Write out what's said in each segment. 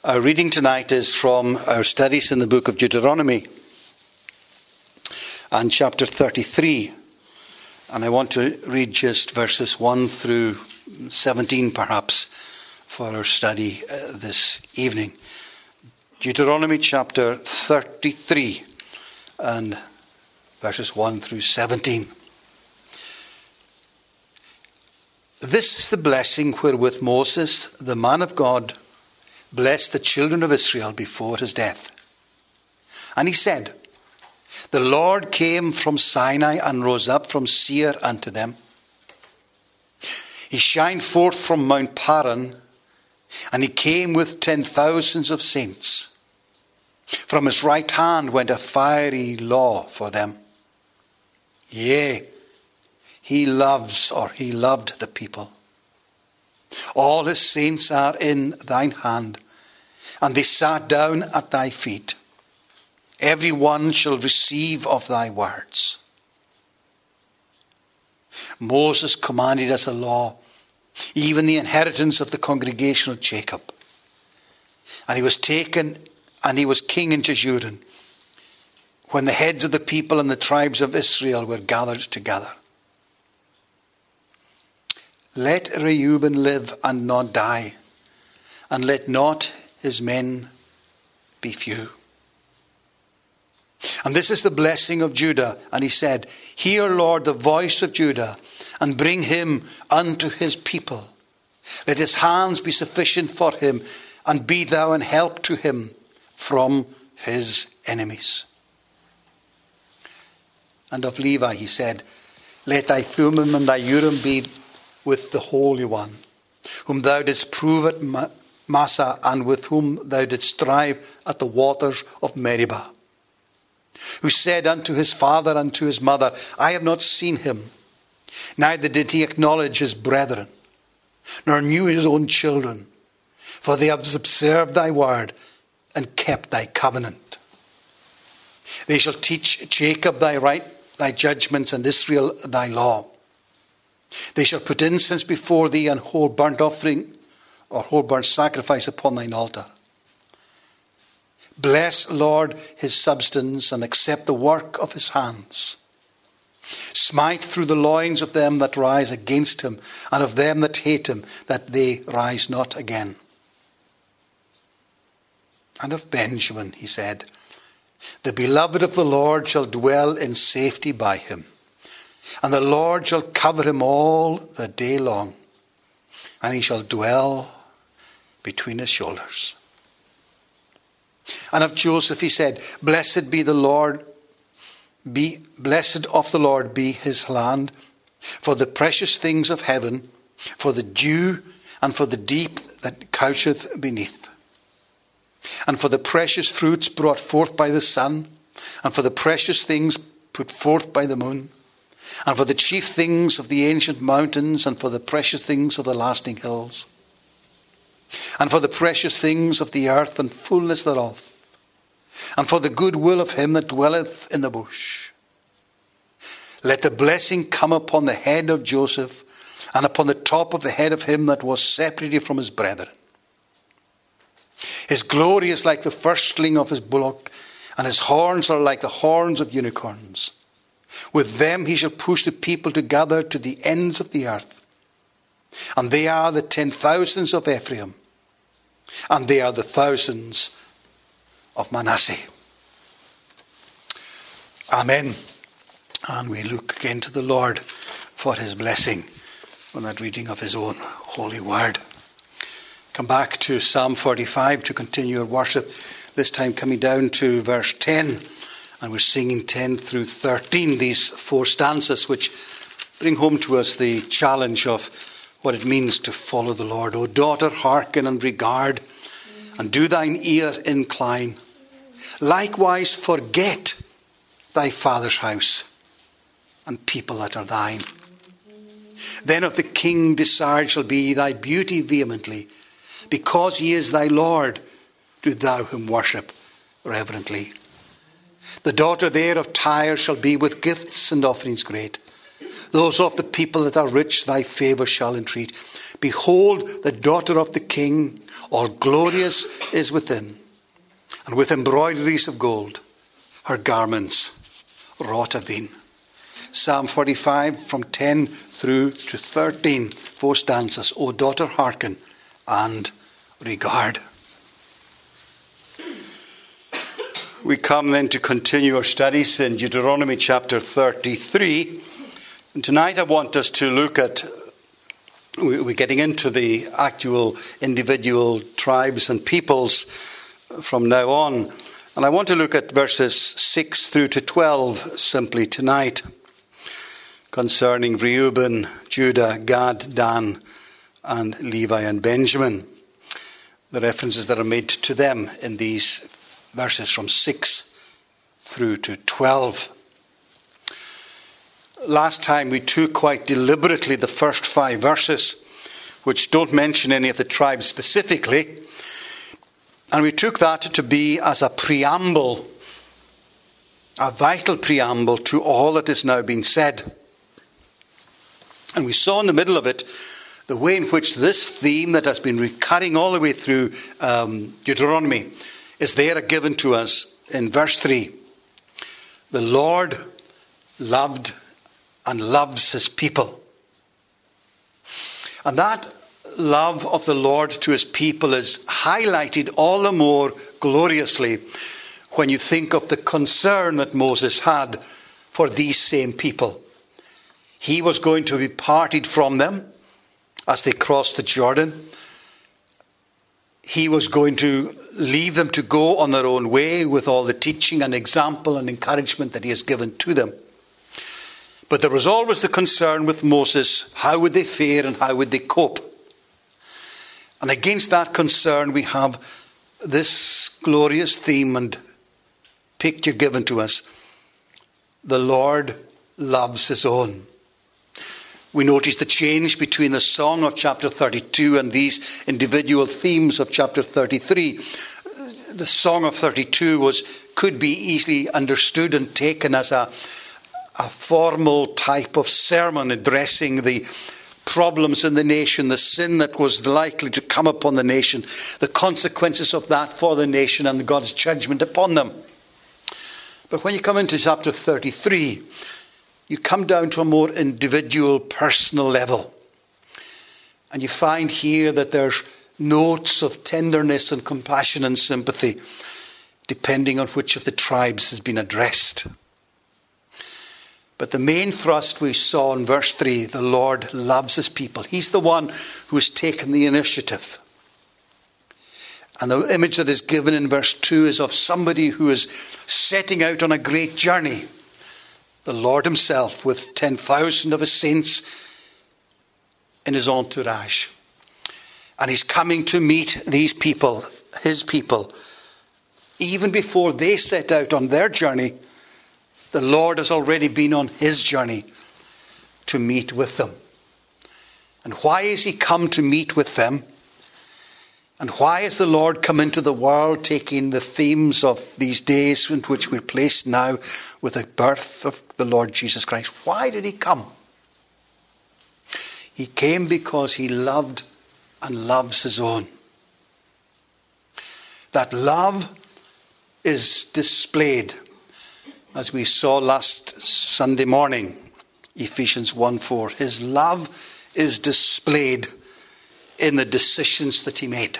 Our reading tonight is from our studies in the book of Deuteronomy and chapter 33. And I want to read just verses 1 through 17 perhaps for our study this evening. Deuteronomy chapter 33 and verses 1 through 17. This is the blessing wherewith Moses, the man of God, blessed the children of Israel before his death. And he said, The Lord came from Sinai and rose up from Seir unto them. He shined forth from Mount Paran, and he came with 10,000s of saints. From his right hand went a fiery law for them. Yea, he loved the people. All his saints are in thine hand, and they sat down at thy feet. Every one shall receive of thy words. Moses commanded us a law, even the inheritance of the congregation of Jacob. And he was taken, and he was king in Jeshurun, when the heads of the people and the tribes of Israel were gathered together. Let Reuben live and not die, and let not his men be few. And this is the blessing of Judah. And he said, Hear, Lord, the voice of Judah, and bring him unto his people. Let his hands be sufficient for him, and be thou an help to him from his enemies. And of Levi he said, Let thy Thummim and thy Urim be with the Holy One, whom thou didst prove at Massah, and with whom thou didst strive at the waters of Meribah, who said unto his father and to his mother, I have not seen him, neither did he acknowledge his brethren, nor knew his own children, for they have observed thy word and kept thy covenant. They shall teach Jacob thy right, thy judgments, and Israel thy law. They shall put incense before thee, and whole burnt offering or whole burnt sacrifice upon thine altar. Bless, Lord, his substance, and accept the work of his hands. Smite through the loins of them that rise against him, and of them that hate him, that they rise not again. And of Benjamin he said, The beloved of the Lord shall dwell in safety by him, and the Lord shall cover him all the day long, and he shall dwell between his shoulders. And of Joseph he said, Blessed of the Lord be his land, for the precious things of heaven, for the dew, and for the deep that coucheth beneath, and for the precious fruits brought forth by the sun, and for the precious things put forth by the moon, and for the chief things of the ancient mountains, and for the precious things of the lasting hills, and for the precious things of the earth and fullness thereof, and for the good will of him that dwelleth in the bush. Let the blessing come upon the head of Joseph, and upon the top of the head of him that was separated from his brethren. His glory is like the firstling of his bullock, and his horns are like the horns of unicorns. With them he shall push the people together to the ends of the earth. And they are the 10,000s of Ephraim, and they are the thousands of Manasseh. Amen. And we look again to the Lord for his blessing on that reading of his own holy word. Come back to Psalm 45 to continue our worship, this time coming down to verse 10. And we're singing 10 through 13, these four stanzas which bring home to us the challenge of what it means to follow the Lord. O daughter, hearken and regard, and do thine ear incline. Likewise forget thy father's house, and people that are thine. Then of the king desired shall be thy beauty vehemently, because he is thy Lord, do thou him worship reverently. The daughter there of Tyre shall be with gifts and offerings great, those of the people that are rich thy favour shall entreat. Behold, the daughter of the king, all glorious is within, and with embroideries of gold her garments wrought have been. Psalm 45 from 10 through to 13, 4 stanzas. O daughter, hearken and regard. We come then to continue our studies in Deuteronomy chapter 33. And tonight I want us to look at, we're getting into the actual individual tribes and peoples from now on. And I want to look at verses 6 through to 12 simply tonight, concerning Reuben, Judah, Gad, Dan, and Levi and Benjamin. The references that are made to them in these verses from 6 through to 12. Last time we took quite deliberately the first 5 verses, which don't mention any of the tribes specifically, and we took that to be as a preamble, a vital preamble to all that is now being said. And we saw in the middle of it the way in which this theme that has been recurring all the way through Deuteronomy is there given to us in verse 3. The Lord loved and loves his people. And that love of the Lord to his people is highlighted all the more gloriously when you think of the concern that Moses had for these same people. He was going to be parted from them as they crossed the Jordan. He was going to leave them to go on their own way with all the teaching and example and encouragement that he has given to them. But there was always the concern with Moses, how would they fare and how would they cope? And against that concern we have this glorious theme and picture given to us. The Lord loves his own. We notice the change between the song of chapter 32 and these individual themes of chapter 33. The song of 32 could be easily understood and taken as a formal type of sermon addressing the problems in the nation, the sin that was likely to come upon the nation, the consequences of that for the nation and God's judgment upon them. But when you come into chapter 33, you come down to a more individual, personal level. And you find here that there's notes of tenderness and compassion and sympathy, depending on which of the tribes has been addressed. But the main thrust we saw in verse 3, the Lord loves his people. He's the one who has taken the initiative. And the image that is given in verse 2 is of somebody who is setting out on a great journey. The Lord himself with 10,000 of his saints in his entourage. And he's coming to meet these people, his people. Even before they set out on their journey, the Lord has already been on his journey to meet with them. And why has he come to meet with them? And why has the Lord come into the world, taking the themes of these days in which we're placed now with the birth of the Lord Jesus Christ? Why did he come? He came because he loved and loves his own. That love is displayed, as we saw last Sunday morning, Ephesians 1:4. His love is displayed in the decisions that he made.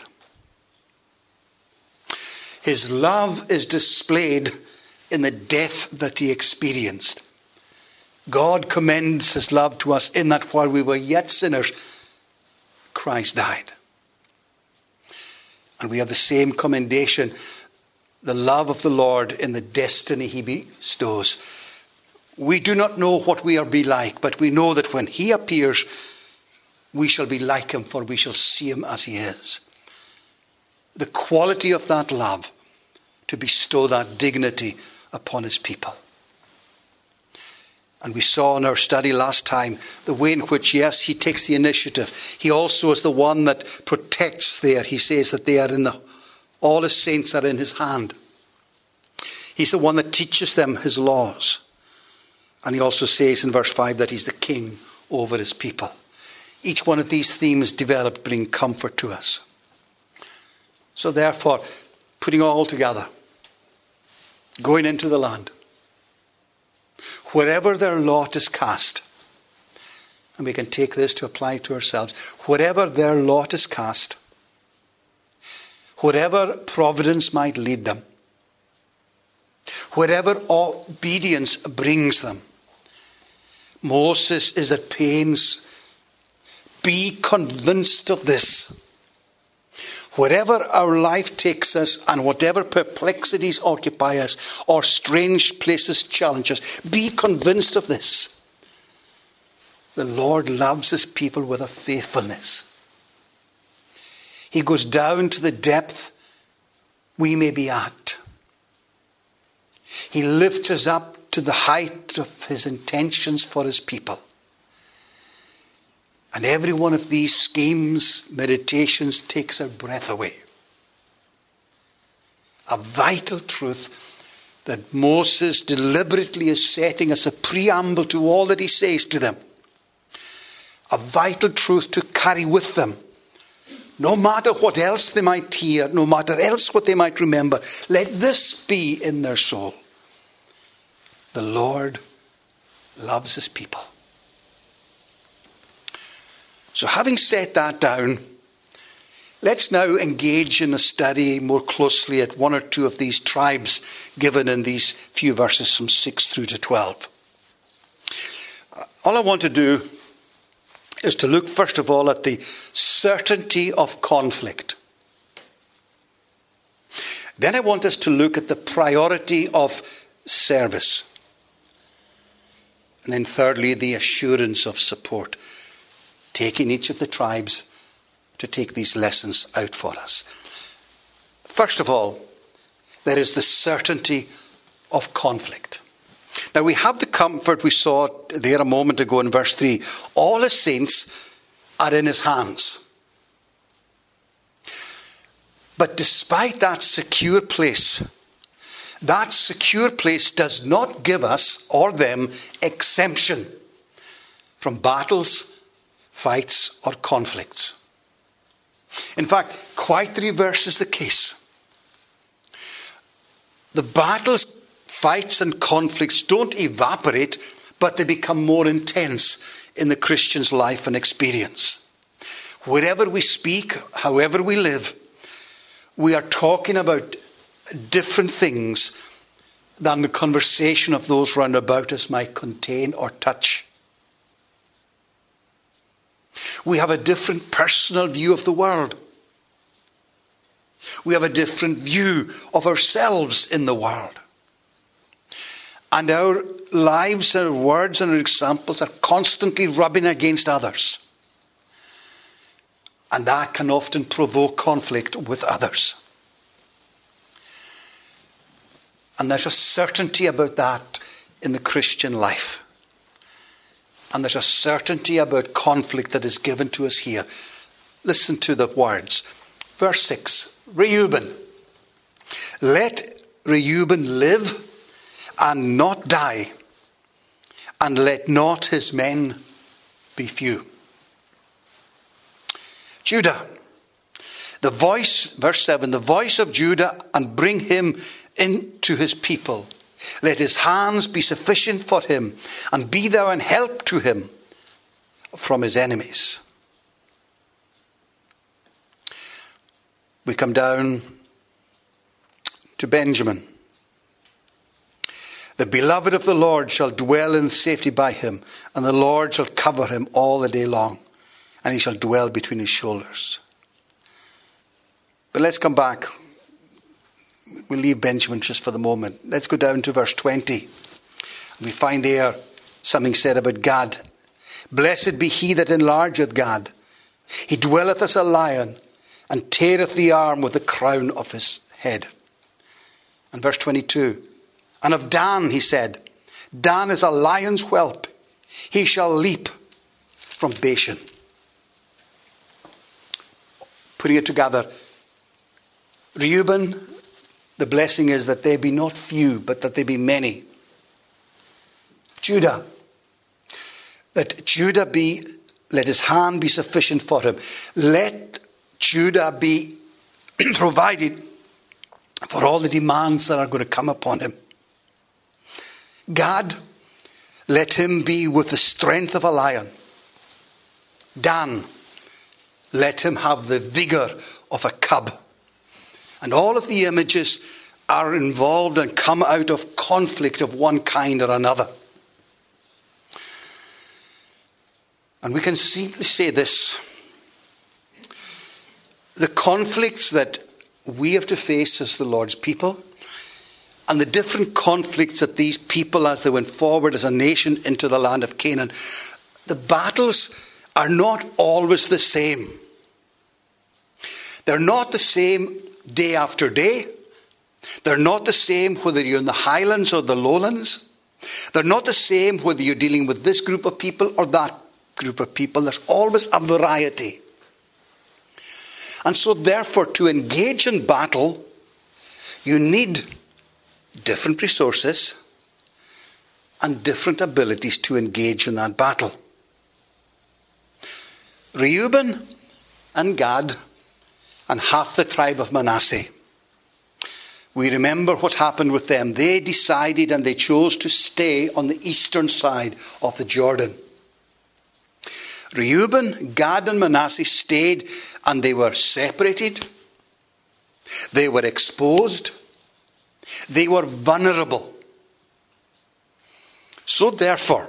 His love is displayed in the death that he experienced. God commends his love to us in that while we were yet sinners, Christ died. And we have the same commendation, the love of the Lord in the destiny he bestows. We do not know what we are be like, but we know that when he appears, we shall be like him, for we shall see him as he is. The quality of that love to bestow that dignity upon his people. And we saw in our study last time the way in which, yes, he takes the initiative. He also is the one that protects there. He says that they are all his saints are in his hand. He's the one that teaches them his laws. And he also says in verse 5 that he's the king over his people. Each one of these themes developed bring comfort to us. So therefore, putting all together, going into the land, wherever their lot is cast, and we can take this to apply to ourselves, wherever their lot is cast, wherever providence might lead them, wherever obedience brings them, Moses is at pains. Be convinced of this. Wherever our life takes us and whatever perplexities occupy us or strange places challenge us, be convinced of this. The Lord loves his people with a faithfulness. He goes down to the depth we may be at. He lifts us up to the height of his intentions for his people. And every one of these schemes, meditations, takes our breath away. A vital truth that Moses deliberately is setting as a preamble to all that he says to them. A vital truth to carry with them. No matter what else they might hear, no matter else what they might remember, let this be in their soul. The Lord loves his people. So having set that down, let's now engage in a study more closely at one or two of these tribes given in these few verses from 6 through to 12. All I want to do is to look first of all at the certainty of conflict. Then I want us to look at the priority of service. And then thirdly, the assurance of support. Taking each of the tribes to take these lessons out for us. First of all, there is the certainty of conflict. Now we have the comfort we saw there a moment ago in verse 3. All his saints are in his hands. But despite that secure place does not give us or them exemption from battles, fights, or conflicts. In fact, quite the reverse is the case. The battles, fights, and conflicts don't evaporate, but they become more intense in the Christian's life and experience. Wherever we speak, however we live, we are talking about different things than the conversation of those round about us might contain or touch. We have a different personal view of the world. We have a different view of ourselves in the world. And our lives, our words and our examples are constantly rubbing against others. And that can often provoke conflict with others. And there's a certainty about that in the Christian life. And there's a certainty about conflict that is given to us here. Listen to the words. Verse 6. Reuben. Let Reuben live and not die, and let not his men be few. Judah. The voice, verse 7, the voice of Judah, and bring him into his people. Let his hands be sufficient for him, and be thou an help to him from his enemies. We come down to Benjamin. The beloved of the Lord shall dwell in safety by him, and the Lord shall cover him all the day long, and he shall dwell between his shoulders. But let's come back. We'll leave Benjamin just for the moment. Let's go down to verse 20. We find there something said about Gad. Blessed be he that enlargeth Gad. He dwelleth as a lion, and teareth the arm with the crown of his head. And verse 22. And of Dan he said, Dan is a lion's whelp. He shall leap from Bashan. Putting it together, Reuben, the blessing is that they be not few, but that they be many. Judah. Let his hand be sufficient for him. Let Judah be provided for all the demands that are going to come upon him. Gad, let him be with the strength of a lion. Dan, let him have the vigor of a cub. And all of the images are involved and come out of conflict of one kind or another. And we can simply say this: the conflicts that we have to face as the Lord's people, and the different conflicts that these people, as they went forward as a nation into the land of Canaan, the battles are not always the same. They're not the same day after day. They're not the same whether you're in the highlands or the lowlands. They're not the same whether you're dealing with this group of people or that group of people. There's always a variety. And so therefore, to engage in battle, you need different resources and different abilities to engage in that battle. Reuben and Gad and half the tribe of Manasseh. We remember what happened with them. They decided and they chose to stay on the eastern side of the Jordan. Reuben, Gad and Manasseh stayed, and they were separated. They were exposed. They were vulnerable. So therefore,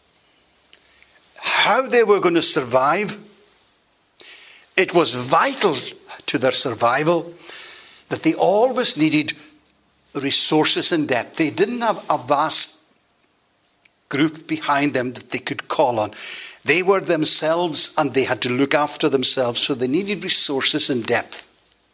how they were going to survive, it was vital to their survival that they always needed resources in depth. They didn't have a vast group behind them that they could call on. They were themselves and they had to look after themselves, so they needed resources in depth.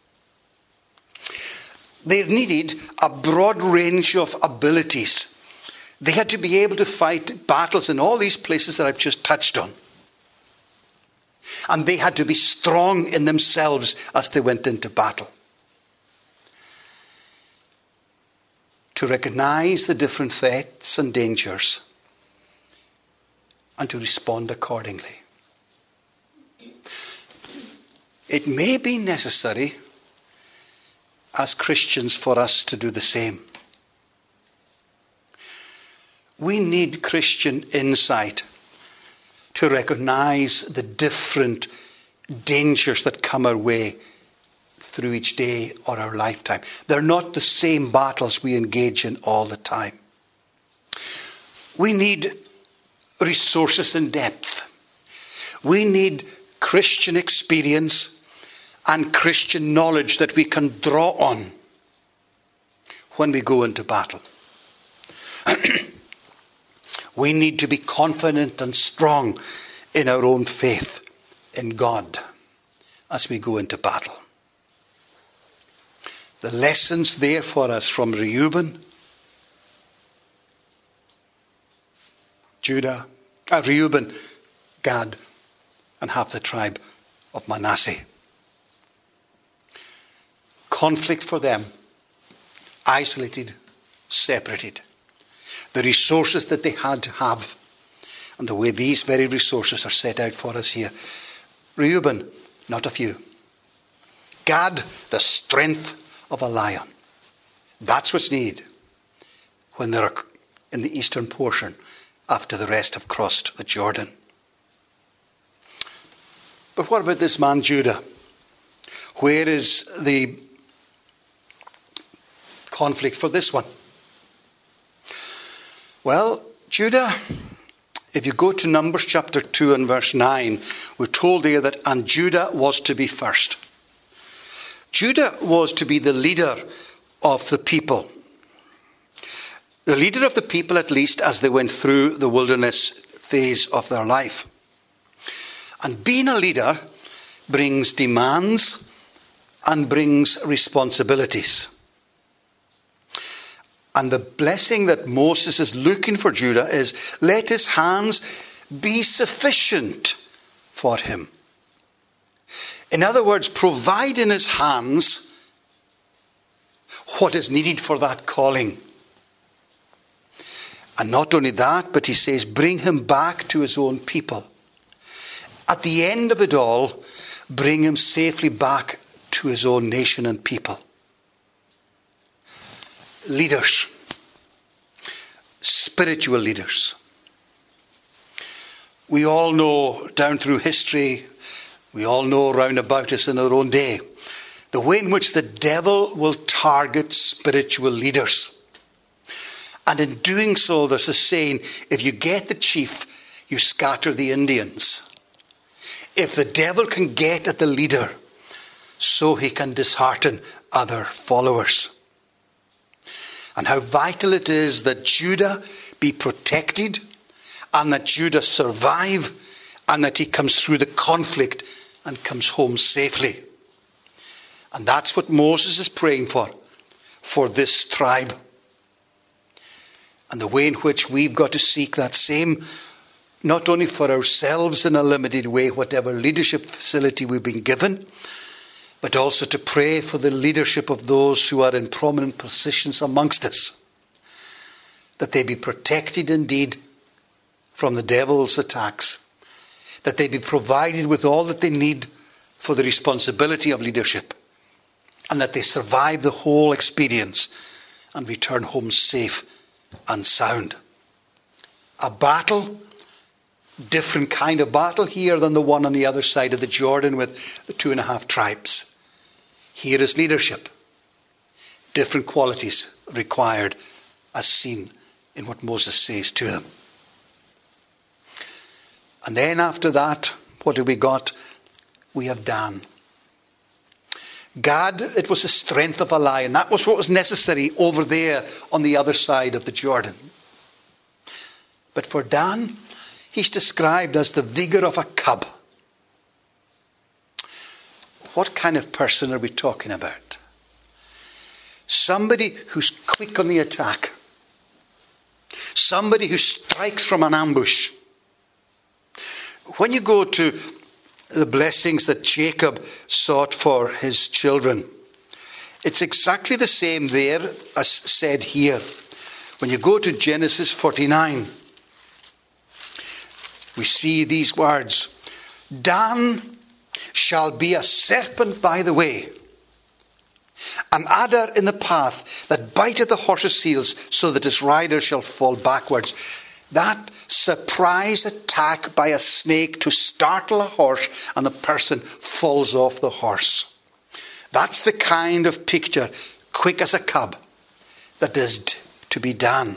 They needed a broad range of abilities. They had to be able to fight battles in all these places that I've just touched on. And they had to be strong in themselves as they went into battle. To recognize the different threats and dangers and to respond accordingly. It may be necessary as Christians for us to do the same. We need Christian insight to recognize the different dangers that come our way through each day or our lifetime. They're not the same battles we engage in all the time. We need resources in depth. We need Christian experience and Christian knowledge that we can draw on when we go into battle. We need to be confident and strong in our own faith in God as we go into battle. The lessons there for us from Reuben, Gad, and half the tribe of Manasseh. Conflict for them, isolated, separated. The resources that they had to have, and the way these very resources are set out for us here. Reuben, not a few. Gad, the strength of a lion. That's what's needed when they're in the eastern portion after the rest have crossed the Jordan. But what about this man Judah? Where is the conflict for this one? Well, Judah, if you go to Numbers chapter 2 and verse 9, we're told there that, and Judah was to be first. Judah was to be the leader of the people. The leader of the people, at least, as they went through the wilderness phase of their life. And being a leader brings demands and brings responsibilities. And the blessing that Moses is looking for Judah is, let his hands be sufficient for him. In other words, provide in his hands what is needed for that calling. And not only that, but he says, bring him back to his own people. At the end of it all, bring him safely back to his own nation and people. Leaders. Spiritual leaders. We all know down through history, we all know round about us in our own day, the way in which the devil will target spiritual leaders. And in doing so, there's a saying, if you get the chief, you scatter the Indians. If the devil can get at the leader, so he can dishearten other followers. And how vital it is that Judah be protected, and that Judah survive, and that he comes through the conflict and comes home safely. And that's what Moses is praying for this tribe. And the way in which we've got to seek that same, not only for ourselves in a limited way, whatever leadership facility we've been given, but also to pray for the leadership of those who are in prominent positions amongst us, that they be protected indeed from the devil's attacks, that they be provided with all that they need for the responsibility of leadership, and that they survive the whole experience and return home safe and sound. A battle, different kind of battle here than the one on the other side of the Jordan with the 2.5 tribes. Here is leadership. Different qualities required as seen in what Moses says to them. And then after that, what have we got? We have Dan. Gad, it was the strength of a lion. That was what was necessary over there on the other side of the Jordan. But for Dan, he's described as the vigor of a cub. What kind of person are we talking about? Somebody who's quick on the attack. Somebody who strikes from an ambush. When you go to the blessings that Jacob sought for his children, it's exactly the same there as said here. When you go to Genesis 49, we see these words: Dan shall be a serpent by the way, an adder in the path, that biteth the horse's heels, so that his rider shall fall backwards. That surprise attack by a snake to startle a horse, and the person falls off the horse. That's the kind of picture, quick as a cub, that is to be done.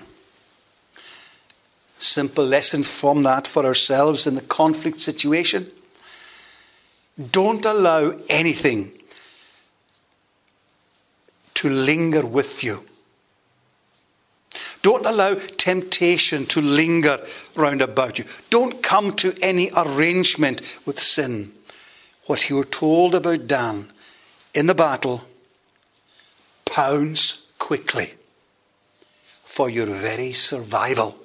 Simple lesson from that for ourselves in the conflict situation. Don't allow anything to linger with you. Don't allow temptation to linger round about you. Don't come to any arrangement with sin. What you were told about Dan in the battle, pounds quickly for your very survival.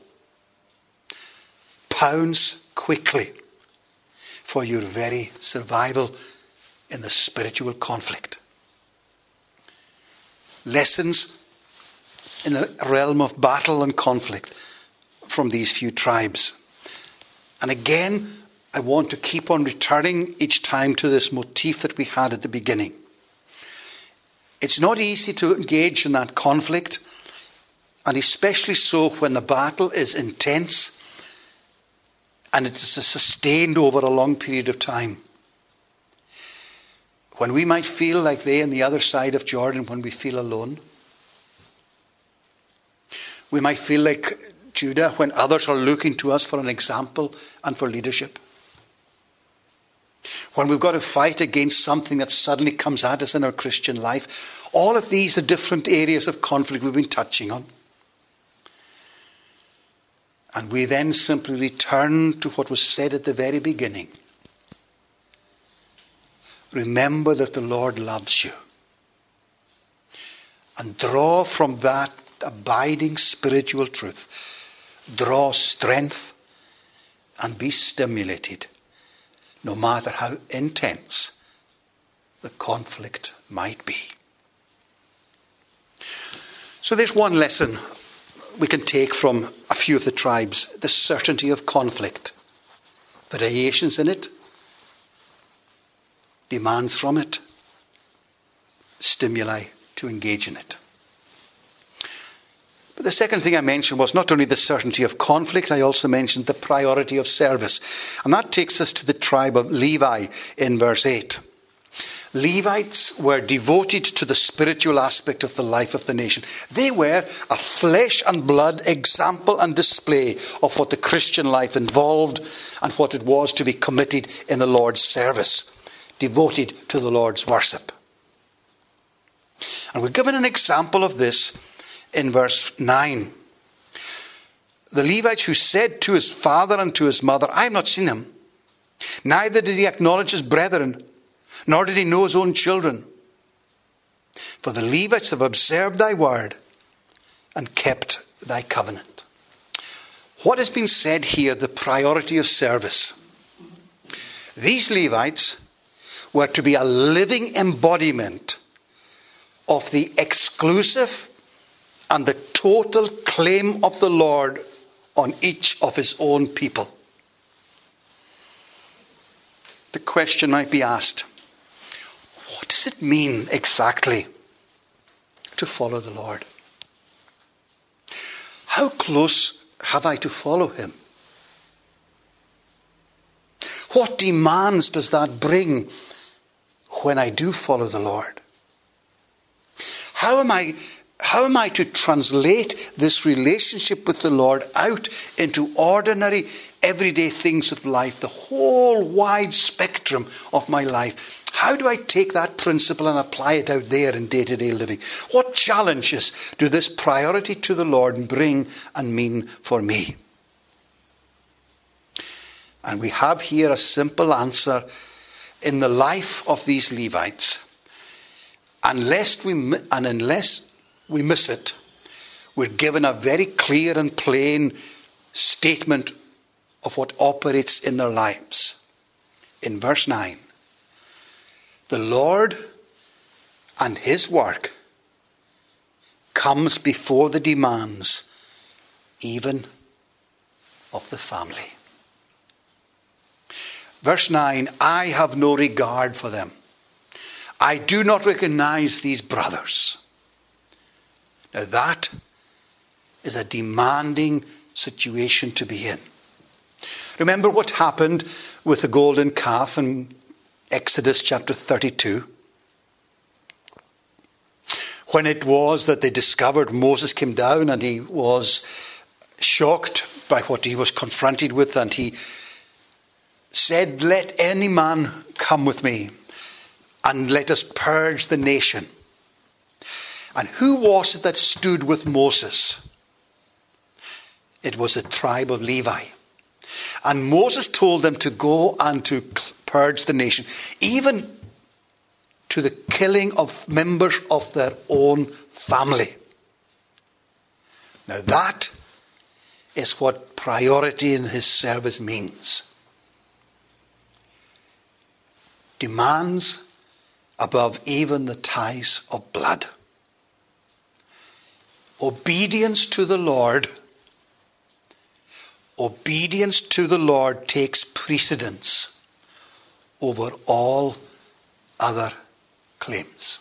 Pounds quickly for your very survival in the spiritual conflict. Lessons in the realm of battle and conflict from these few tribes. And again, I want to keep on returning each time to this motif that we had at the beginning. It's not easy to engage in that conflict, and especially so when the battle is intense and it is sustained over a long period of time. When we might feel like they on the other side of Jordan, when we feel alone. We might feel like Judah when others are looking to us for an example and for leadership. When we've got to fight against something that suddenly comes at us in our Christian life. All of these are different areas of conflict we've been touching on. And we then simply return to what was said at the very beginning. Remember that the Lord loves you. And draw from that abiding spiritual truth. Draw strength and be stimulated, no matter how intense the conflict might be. So there's one lesson we can take from a few of the tribes: the certainty of conflict, variations in it, demands from it, stimuli to engage in it. But the second thing I mentioned was not only the certainty of conflict, I also mentioned the priority of service. And that takes us to the tribe of Levi in verse 8. Levites were devoted to the spiritual aspect of the life of the nation. They were a flesh and blood example and display of what the Christian life involved and what it was to be committed in the Lord's service, devoted to the Lord's worship. And we're given an example of this in verse 9. The Levite who said to his father and to his mother, "I have not seen him. Neither did he acknowledge his brethren, nor did he know his own children. For the Levites have observed thy word and kept thy covenant." What has been said here, the priority of service. These Levites were to be a living embodiment of the exclusive and the total claim of the Lord on each of his own people. The question might be asked, what does it mean exactly to follow the Lord? How close have I to follow him? What demands does that bring when I do follow the Lord? How am I to translate this relationship with the Lord out into ordinary, everyday things of life, the whole wide spectrum of my life? How do I take that principle and apply it out there in day-to-day living? What challenges do this priority to the Lord bring and mean for me? And we have here a simple answer in the life of these Levites. Unless we miss it, we're given a very clear and plain statement of what operates in their lives. In verse 9, the Lord and his work comes before the demands even of the family. Verse 9, I have no regard for them. I do not recognize these brothers. Now that is a demanding situation to be in. Remember what happened with the golden calf in Exodus chapter 32? When it was that they discovered Moses came down and he was shocked by what he was confronted with, and he said, "Let any man come with me and let us purge the nation." And who was it that stood with Moses? It was the tribe of Levi. And Moses told them to go and to purge the nation, even to the killing of members of their own family. Now that is what priority in his service means. Demands above even the ties of blood. Obedience to the Lord takes precedence over all other claims.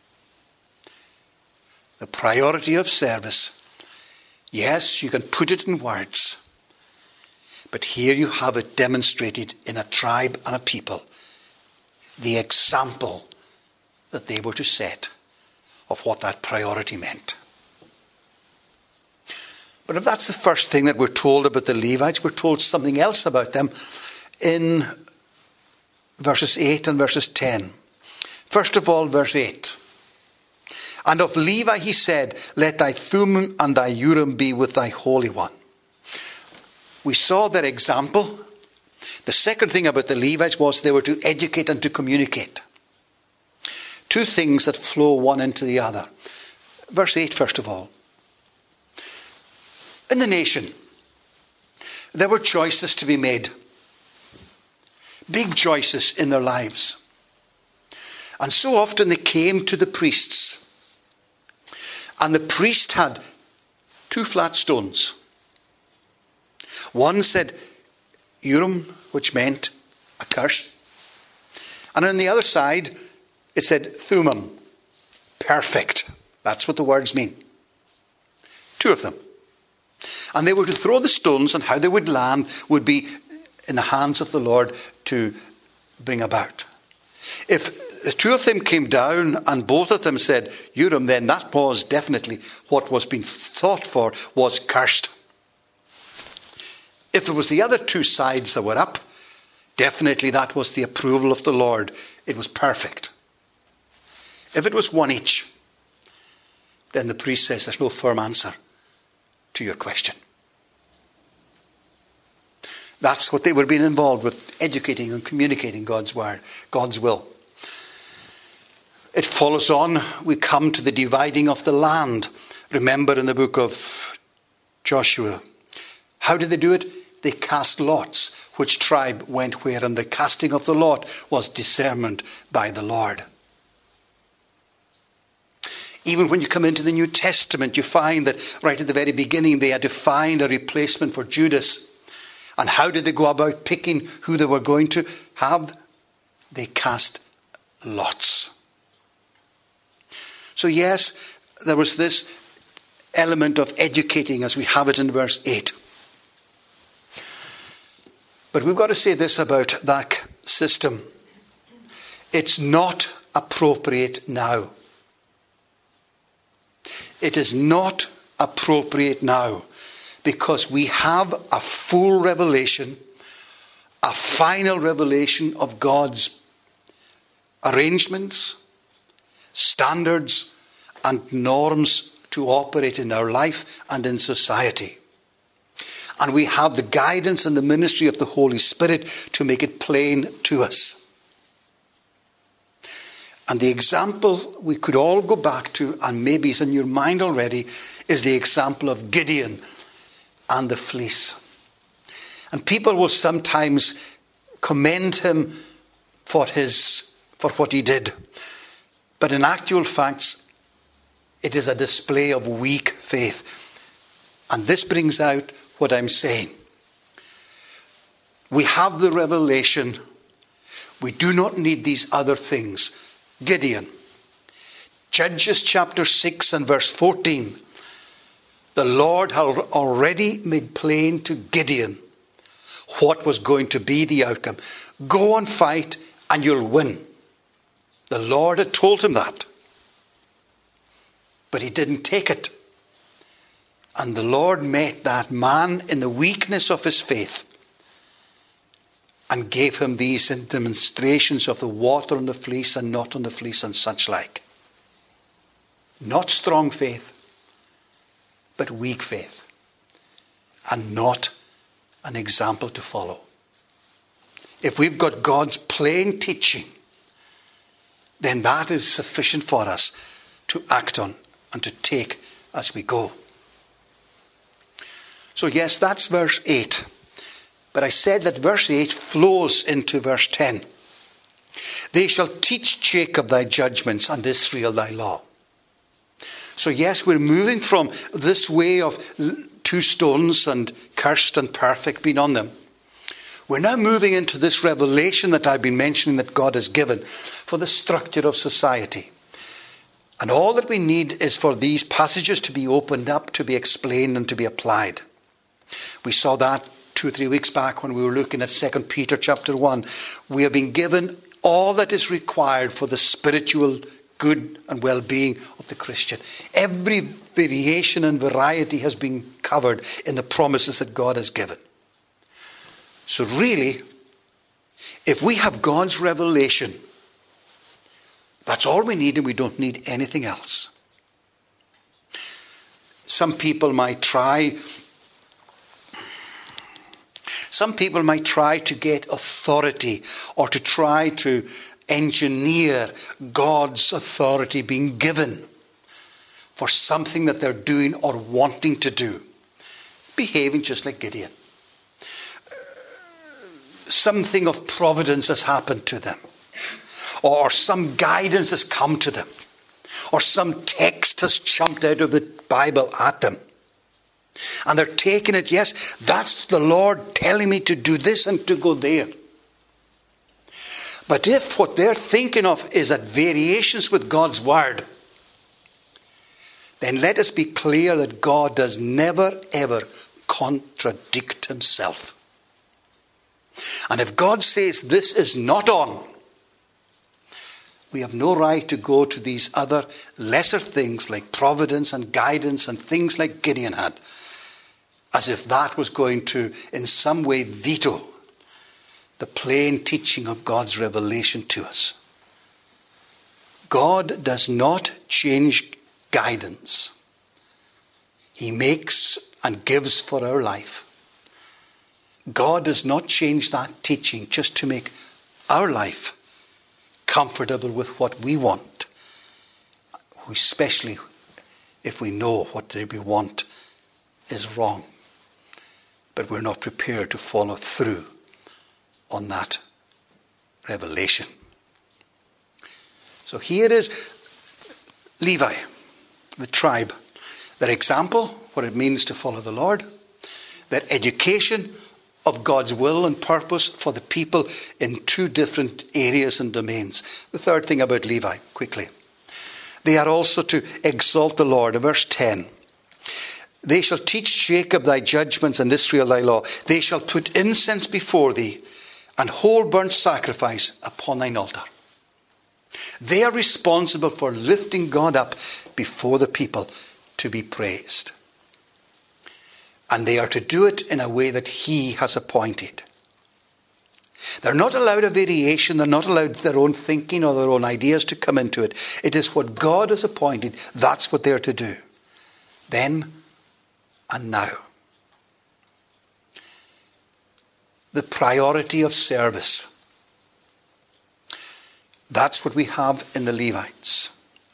The priority of service, yes, you can put it in words, but here you have it demonstrated in a tribe and a people, the example that they were to set of what that priority meant. But if that's the first thing that we're told about the Levites, we're told something else about them in verses 8 and verses 10. First of all, verse 8. And of Levi he said, "Let thy Thummim and thy Urim be with thy Holy One." We saw their example. The second thing about the Levites was they were to educate and to communicate. Two things that flow one into the other. Verse 8, first of all. In the nation, there were choices to be made. Big choices in their lives. And so often they came to the priests. And the priest had two flat stones. One said Urim, which meant a curse. And on the other side, it said Thummim, perfect. That's what the words mean. Two of them. And they were to throw the stones, and how they would land would be in the hands of the Lord to bring about. If the two of them came down and both of them said Urim, then that was definitely what was being thought for was cursed. If it was the other two sides that were up, definitely that was the approval of the Lord. It was perfect. If it was one each, then the priest says there's no firm answer to your question. That's what they were being involved with, educating and communicating God's word, God's will. It follows on. We come to the dividing of the land. Remember in the book of Joshua. How did they do it? They cast lots. Which tribe went where? And the casting of the lot was discernment by the Lord. Even when you come into the New Testament, you find that right at the very beginning they had to find a replacement for Judas. And how did they go about picking who they were going to have? They cast lots. So yes, there was this element of educating as we have it in verse 8. But we've got to say this about that system. It's not appropriate now. It is not appropriate now because we have a full revelation, a final revelation of God's arrangements, standards, and norms to operate in our life and in society. And we have the guidance and the ministry of the Holy Spirit to make it plain to us. And the example we could all go back to, and maybe it's in your mind already, is the example of Gideon and the fleece. And people will sometimes commend him for what he did. But in actual facts, it is a display of weak faith. And this brings out what I'm saying. We have the revelation. We do not need these other things. Gideon. Judges chapter 6 and verse 14. The Lord had already made plain to Gideon what was going to be the outcome. Go and fight and you'll win. The Lord had told him that. But he didn't take it. And the Lord met that man in the weakness of his faith and gave him these demonstrations of the water on the fleece and not on the fleece and such like. Not strong faith, but weak faith. And not an example to follow. If we've got God's plain teaching, then that is sufficient for us to act on and to take as we go. So yes, that's verse 8. But I said that verse 8 flows into verse 10. They shall teach Jacob thy judgments and Israel thy law. So yes, we're moving from this way of two stones and cursed and perfect being on them. We're now moving into this revelation that I've been mentioning that God has given for the structure of society. And all that we need is for these passages to be opened up, to be explained and to be applied. We saw that 2 or 3 weeks back when we were looking at 2 Peter chapter 1. We have been given all that is required for the spiritual good and well-being of the Christian. Every variation and variety has been covered in the promises that God has given. So really, if we have God's revelation, that's all we need and we don't need anything else. Some people might try to get authority or to try to engineer God's authority being given for something that they're doing or wanting to do. Behaving just like Gideon. Something of providence has happened to them. Or some guidance has come to them. Or some text has jumped out of the Bible at them. And they're taking it, yes, that's the Lord telling me to do this and to go there. But if what they're thinking of is at variations with God's word, then let us be clear that God does never, ever contradict himself. And if God says this is not on, we have no right to go to these other lesser things like providence and guidance and things like Gideon had, as if that was going to in some way veto the plain teaching of God's revelation to us. God does not change guidance. He makes and gives for our life. God does not change that teaching just to make our life comfortable with what we want, especially if we know what we want is wrong, but we're not prepared to follow through on that revelation. So here is Levi, the tribe, their example, what it means to follow the Lord, their education of God's will and purpose for the people in two different areas and domains. The third thing about Levi, quickly. They are also to exalt the Lord. In verse 10, they shall teach Jacob thy judgments and Israel thy law. They shall put incense before thee and whole burnt sacrifice upon thine altar. They are responsible for lifting God up before the people to be praised. And they are to do it in a way that he has appointed. They're not allowed a variation. They're not allowed their own thinking or their own ideas to come into it. It is what God has appointed. That's what they're to do. Then and now. The priority of service. That's what we have in the Levites.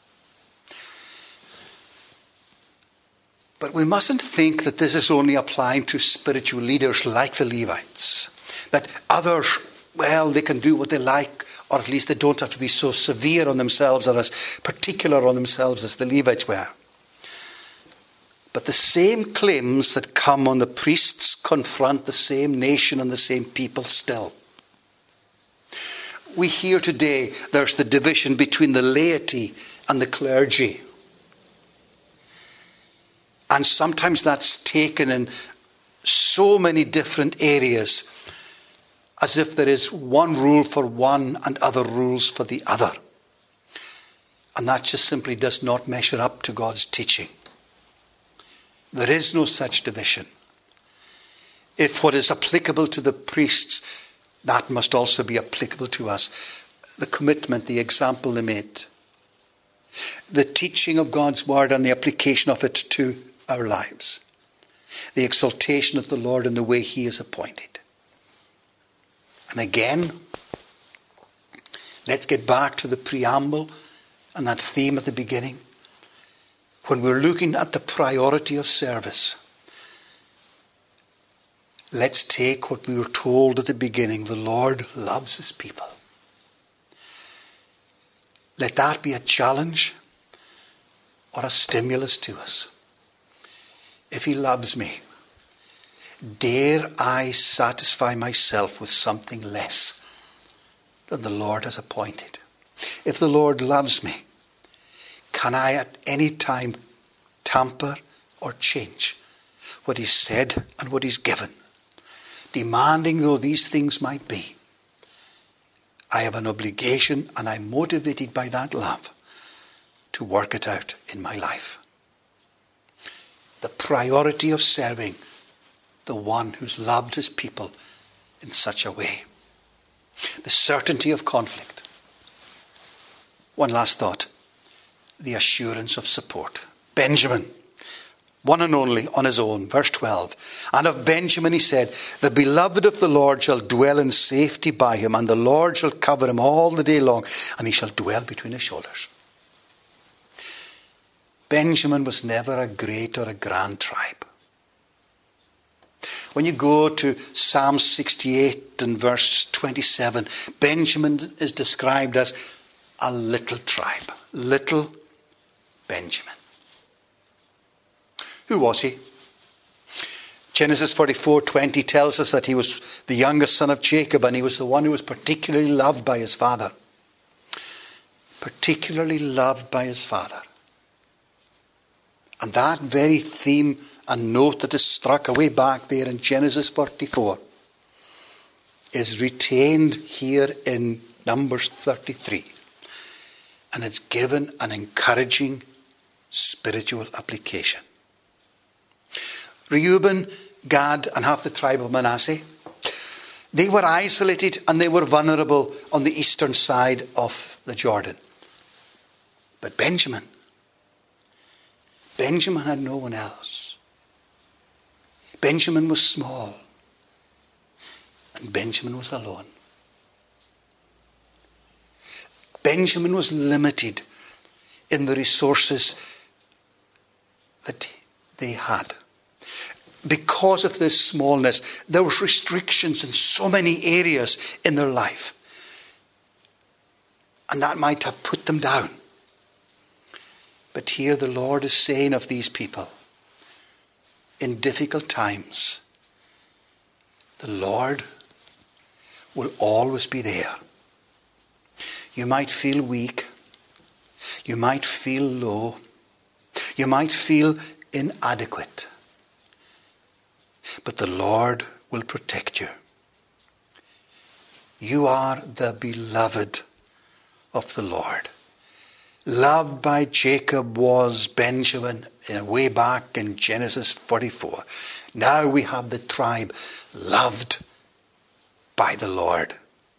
But we mustn't think that this is only applying to spiritual leaders like the Levites. That others, well, they can do what they like, or at least they don't have to be so severe on themselves or as particular on themselves as the Levites were. But the same claims that come on the priests confront the same nation and the same people still. We hear today there's the division between the laity and the clergy. And sometimes that's taken in so many different areas, as if there is one rule for one and other rules for the other. And that just simply does not measure up to God's teaching. There is no such division. If what is applicable to the priests, that must also be applicable to us. The commitment, the example they made. The teaching of God's word and the application of it to our lives. The exaltation of the Lord in the way he is appointed. And again, let's get back to the preamble and that theme at the beginning. When we're looking at the priority of service, let's take what we were told at the beginning. The Lord loves his people. Let that be a challenge or a stimulus to us. If he loves me, dare I satisfy myself with something less than the Lord has appointed? If the Lord loves me, can I at any time tamper or change what he's said and what he's given? Demanding though these things might be, I have an obligation, and I'm motivated by that love to work it out in my life. The priority of serving the one who's loved his people in such a way. The certainty of conflict. One last thought. The assurance of support. Benjamin, one and only on his own. Verse 12. And of Benjamin he said, the beloved of the Lord shall dwell in safety by him, and the Lord shall cover him all the day long, and he shall dwell between his shoulders. Benjamin was never a great or a grand tribe. When you go to Psalm 68 and verse 27, Benjamin is described as a little tribe. Little Benjamin. Who was he? Genesis 44:20 tells us that he was the youngest son of Jacob, and he was the one who was particularly loved by his father. Particularly loved by his father. And that very theme and note that is struck away back there in Genesis 44 is retained here in Numbers 33. And it's given an encouraging spiritual application. Reuben, Gad, and half the tribe of Manasseh, they were isolated and they were vulnerable on the eastern side of the Jordan. But Benjamin had no one else. Benjamin was small. And Benjamin was alone. Benjamin was limited in the resources that they had. Because of this smallness, there was restrictions in so many areas in their life. And that might have put them down. But here the Lord is saying of these people, in difficult times, the Lord will always be there. You might feel weak. You might feel low. You might feel inadequate. But the Lord will protect you. You are the beloved of the Lord. Loved by Jacob was Benjamin way back in Genesis 44. Now we have the tribe loved by the Lord.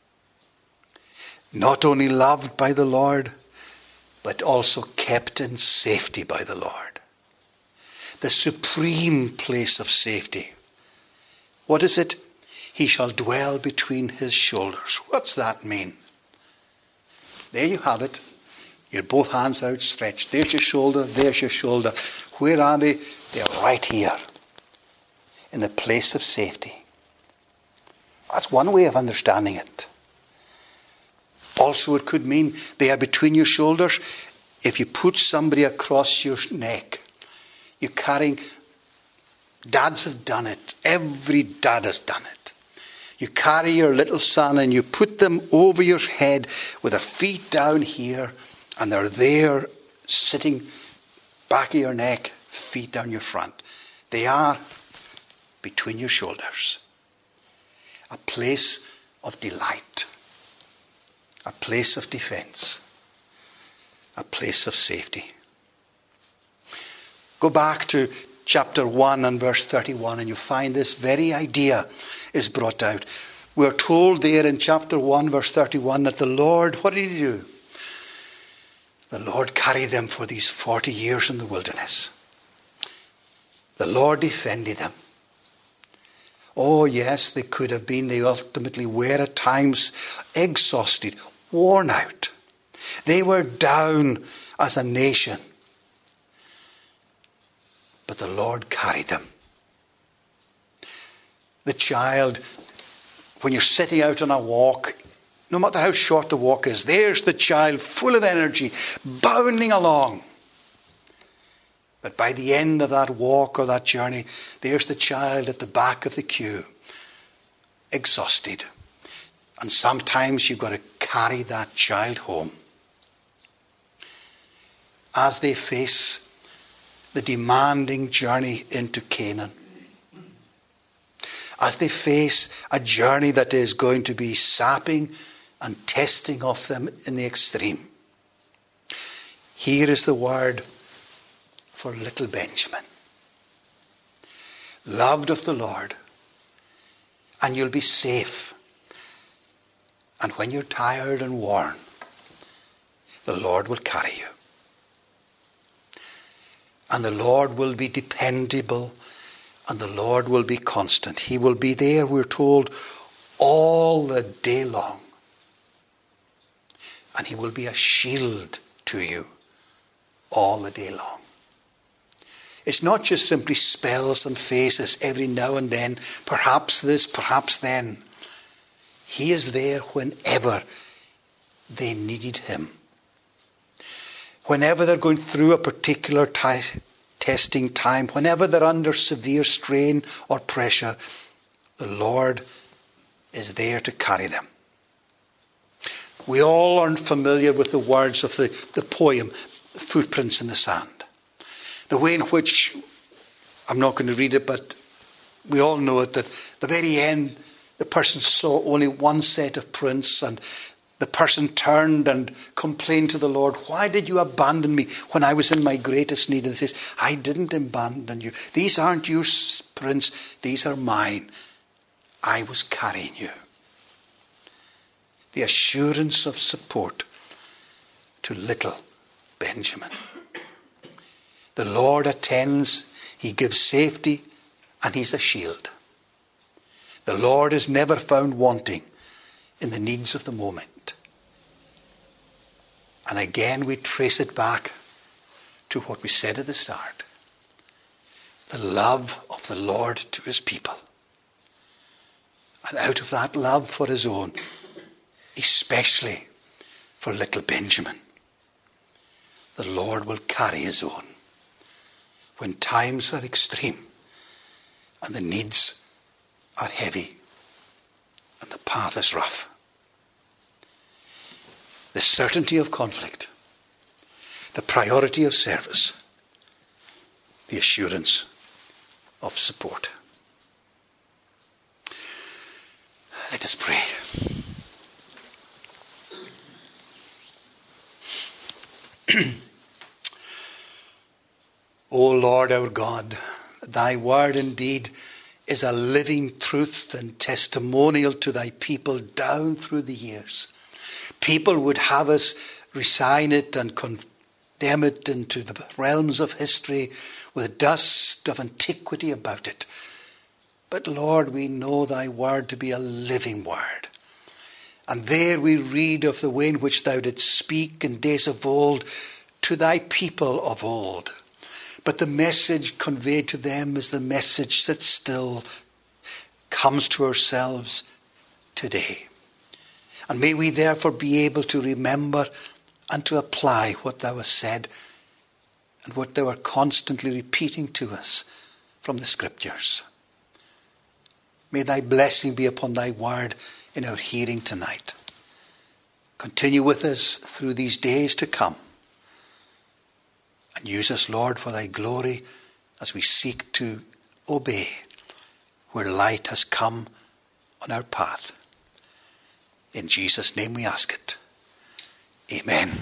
Not only loved by the Lord, but also kept in safety by the Lord. The supreme place of safety. What is it? He shall dwell between his shoulders. What's that mean? There you have it. Your both hands outstretched. There's your shoulder, there's your shoulder. Where are they? They're right here. In the place of safety. That's one way of understanding it. Also, it could mean they are between your shoulders. If you put somebody across your neck, you're carrying... Dads have done it. Every dad has done it. You carry your little son and you put them over your head with their feet down here, and they're there sitting back of your neck, feet down your front. They are between your shoulders. A place of delight. A place of defense. A place of safety. Go back to chapter 1 and verse 31 and you find this very idea is brought out. We're told there in chapter 1 verse 31 that the Lord, what did he do? The Lord carried them for these 40 years in the wilderness. The Lord defended them. Oh yes, they could have been, they ultimately were at times exhausted, worn out. They were down as a nation. But the Lord carried them. The child, when you're setting out on a walk, no matter how short the walk is, there's the child full of energy, bounding along. But by the end of that walk or that journey, there's the child at the back of the queue, exhausted. And sometimes you've got to carry that child home. As they face the demanding journey into Canaan. As they face a journey that is going to be sapping and testing of them in the extreme. Here is the word for little Benjamin. Loved of the Lord, and you'll be safe. And when you're tired and worn, the Lord will carry you. And the Lord will be dependable, and the Lord will be constant. He will be there, we're told, all the day long. And he will be a shield to you all the day long. It's not just simply spells and phases every now and then, perhaps this, perhaps then. He is there whenever they needed him. Whenever they're going through a particular testing time, whenever they're under severe strain or pressure, the Lord is there to carry them. We all are familiar with the words of the poem, Footprints in the Sand. The way in which, I'm not going to read it, but we all know it, that at the very end, the person saw only one set of prints, and the person turned and complained to the Lord, "Why did you abandon me when I was in my greatest need?" And he says, "I didn't abandon you. These aren't your prints, these are mine. I was carrying you." The assurance of support to little Benjamin. The Lord attends, he gives safety, and he's a shield. The Lord is never found wanting in the needs of the moment. And again we trace it back to what we said at the start. The love of the Lord to his people. And out of that love for his own, especially for little Benjamin, the Lord will carry his own when times are extreme and the needs are heavy and the path is rough. The certainty of conflict, the priority of service, the assurance of support. Let us pray. O Lord our God, thy word indeed is a living truth and testimonial to thy people down through the years. People would have us resign it and condemn it into the realms of history with dust of antiquity about it. But Lord, we know thy word to be a living word. And there we read of the way in which thou didst speak in days of old to thy people of old. But the message conveyed to them is the message that still comes to ourselves today. And may we therefore be able to remember and to apply what thou hast said and what thou art constantly repeating to us from the Scriptures. May thy blessing be upon thy word in our hearing tonight. Continue with us through these days to come. And use us, Lord, for thy glory as we seek to obey where light has come on our path. In Jesus' name we ask it. Amen.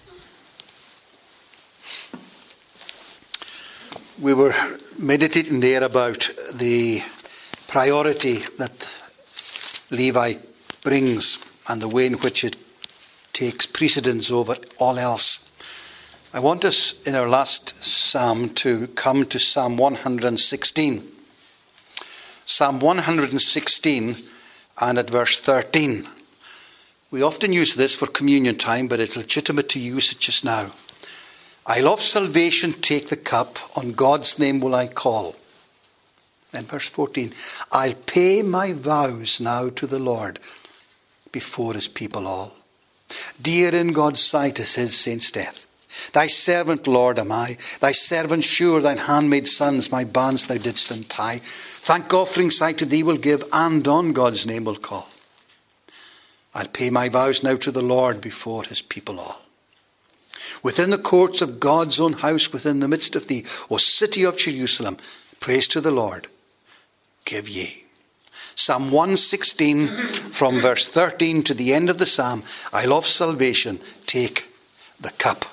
We were meditating there about the priority that Levi brings and the way in which it takes precedence over all else. I want us in our last psalm to come to Psalm 116. Psalm 116 and at verse 13. We often use this for communion time, but it's legitimate to use it just now. I'll of salvation take the cup, on God's name will I call. Then verse 14. I'll pay my vows now to the Lord before his people all. Dear in God's sight is his saints' death. Thy servant, Lord, am I. Thy servant sure, thine handmaid sons, my bands thou didst untie. Thank offerings I to thee will give, and on God's name will call. I'll pay my vows now to the Lord before his people all. Within the courts of God's own house, within the midst of thee, O city of Jerusalem, praise to the Lord. Give ye. Psalm 116, from verse 13 to the end of the psalm, I love salvation, take the cup.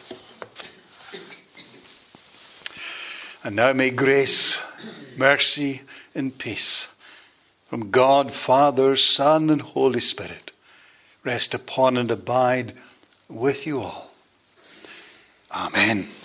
And now may grace, mercy, and peace from God, Father, Son, and Holy Spirit rest upon and abide with you all. Amen.